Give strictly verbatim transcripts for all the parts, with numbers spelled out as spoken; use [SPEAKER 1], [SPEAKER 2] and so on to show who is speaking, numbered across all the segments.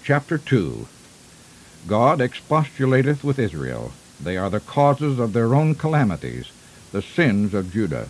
[SPEAKER 1] chapter two. God expostulатeth with Israel. They are the causes of their own calamities, the sins of Judah.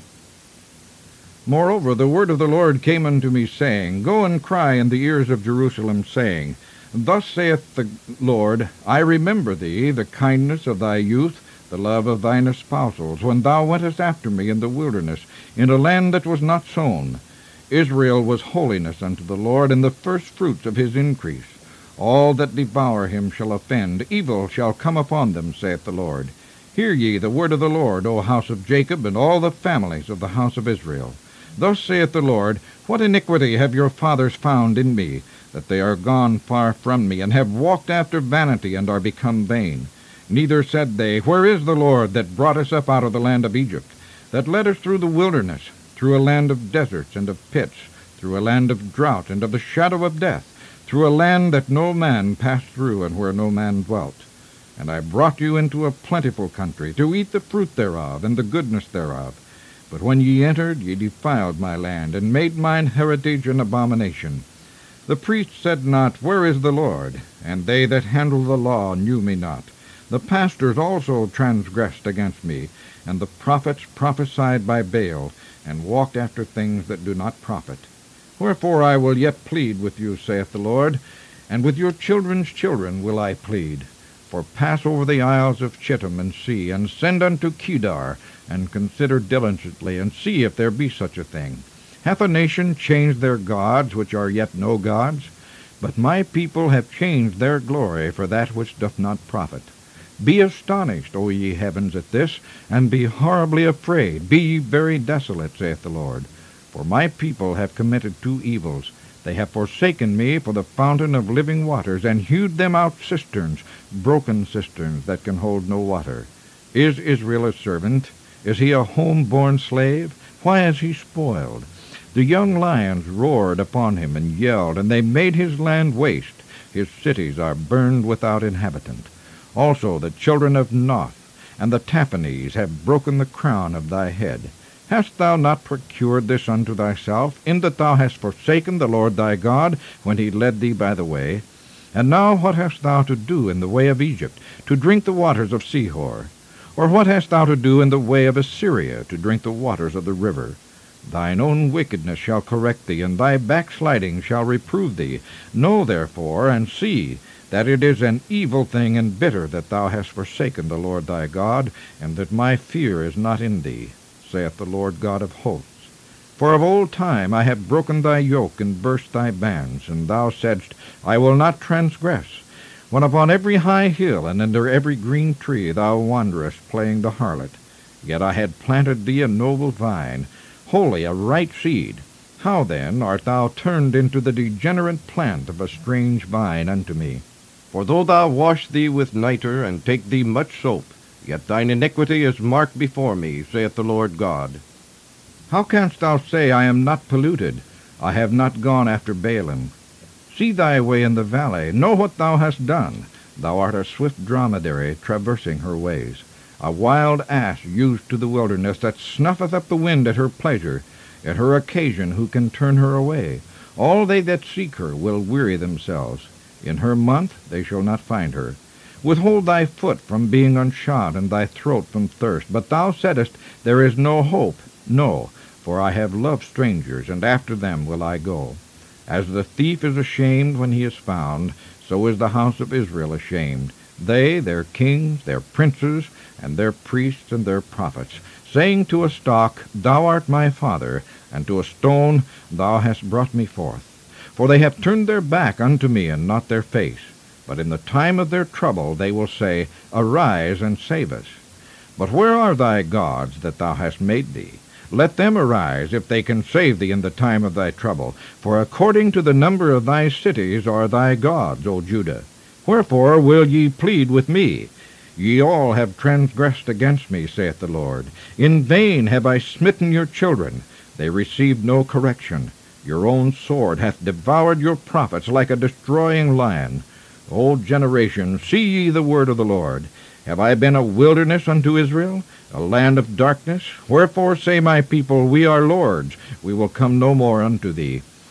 [SPEAKER 1] Moreover, the word of the Lord came unto me, saying, Go and cry in the ears of Jerusalem, saying, Thus saith the Lord, I remember thee, the kindness of thy youth, the love of thine espousals, when thou wentest after me in the wilderness, in a land that was not sown. Israel was holiness unto the Lord, and the firstfruits of his increase. All that devour him shall offend, evil shall come upon them, saith the Lord. Hear ye the word of the Lord, O house of Jacob, and all the families of the house of Israel. Thus saith the Lord, What iniquity have your fathers found in me, that they are gone far from me, and have walked after vanity, and are become vain? Neither said they, Where is the Lord that brought us up out of the land of Egypt, that led us through the wilderness, through a land of deserts and of pits, through a land of drought and of the shadow of death, through a land that no man passed through, and where no man dwelt? And I brought you into a plentiful country, to eat the fruit thereof, and the goodness thereof. But when ye entered, ye defiled my land, and made mine heritage an abomination. The priests said not, Where is the Lord? And they that handle the law knew me not. The pastors also transgressed against me, and the prophets prophesied by Baal, and walked after things that do not profit. Wherefore I will yet plead with you, saith the Lord, and with your children's children will I plead. For pass over the isles of Chittim, and see, and send unto Kedar, and consider diligently, and see if there be such a thing. Hath a nation changed their gods, which are yet no gods? But my people have changed their glory for that which doth not profit. Be astonished, O ye heavens, at this, and be horribly afraid. Be ye very desolate, saith the Lord. For my people have committed two evils. They have forsaken me for the fountain of living waters, and hewed them out cisterns, broken cisterns that can hold no water. Is Israel a servant? Is he a home-born slave? Why is he spoiled? The young lions roared upon him and yelled, and they made his land waste. His cities are burned without inhabitant. Also the children of Noth and the Taphanes have broken the crown of thy head. Hast thou not procured this unto thyself, in that thou hast forsaken the Lord thy God, when he led thee by the way? And now what hast thou to do in the way of Egypt, to drink the waters of Sihor? Or what hast thou to do in the way of Assyria, to drink the waters of the river? Thine own wickedness shall correct thee, and thy backsliding shall reprove thee. Know therefore, and see, that it is an evil thing and bitter that thou hast forsaken the Lord thy God, and that my fear is not in thee, saith the Lord God of hosts. For of old time I have broken thy yoke, and burst thy bands, and thou saidst, I will not transgress. When upon every high hill and under every green tree thou wanderest, playing the harlot. Yet I had planted thee a noble vine, wholly a right seed. How then art thou turned into the degenerate plant of a strange vine unto me? For though thou wash thee with nitre, and take thee much soap, yet thine iniquity is marked before me, saith the Lord God. How canst thou say, I am not polluted? I have not gone after Baalim. See thy way in the valley, know what thou hast done. Thou art a swift dromedary, traversing her ways, a wild ass used to the wilderness, that snuffeth up the wind at her pleasure. At her occasion who can turn her away? All they that seek her will weary themselves. In her month they shall not find her. Withhold thy foot from being unshod, and thy throat from thirst. But thou saidest, There is no hope. No, for I have loved strangers, and after them will I go. As the thief is ashamed when he is found, so is the house of Israel ashamed. They, their kings, their princes, and their priests and their prophets, saying to a stock, Thou art my father, and to a stone, Thou hast brought me forth. For they have turned their back unto me, and not their face. But in the time of their trouble they will say, Arise and save us. But where are thy gods that thou hast made thee? Let them arise, if they can save thee in the time of thy trouble. For according to the number of thy cities are thy gods, O Judah. Wherefore will ye plead with me? Ye all have transgressed against me, saith the Lord. In vain have I smitten your children. They received no correction. Your own sword hath devoured your prophets like a destroying lion. O generation, see ye the word of the Lord. Have I been a wilderness unto Israel, a land of darkness? Wherefore say my people, We are lords, we will come no more unto thee.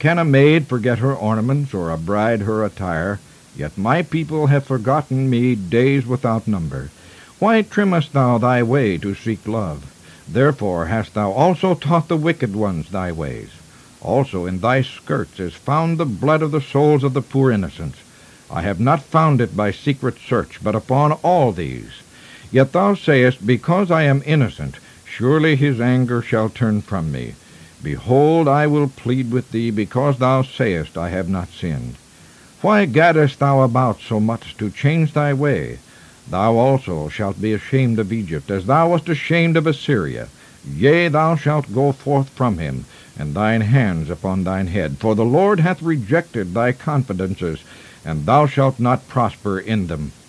[SPEAKER 1] Can a maid forget her ornaments, or a bride her attire? Yet my people have forgotten me days without number. Why trimmest thou thy way to seek love? Therefore hast thou also taught the wicked ones thy ways. Also in thy skirts is found the blood of the souls of the poor innocents. I have not found it by secret search, but upon all these. Yet thou sayest, Because I am innocent, surely his anger shall turn from me. Behold, I will plead with thee, because thou sayest, I have not sinned. Why gaddest thou about so much to change thy way? Thou also shalt be ashamed of Egypt, as thou wast ashamed of Assyria. Yea, thou shalt go forth from him, and thine hands upon thine head. For the Lord hath rejected thy confidences, and thou shalt not prosper in them.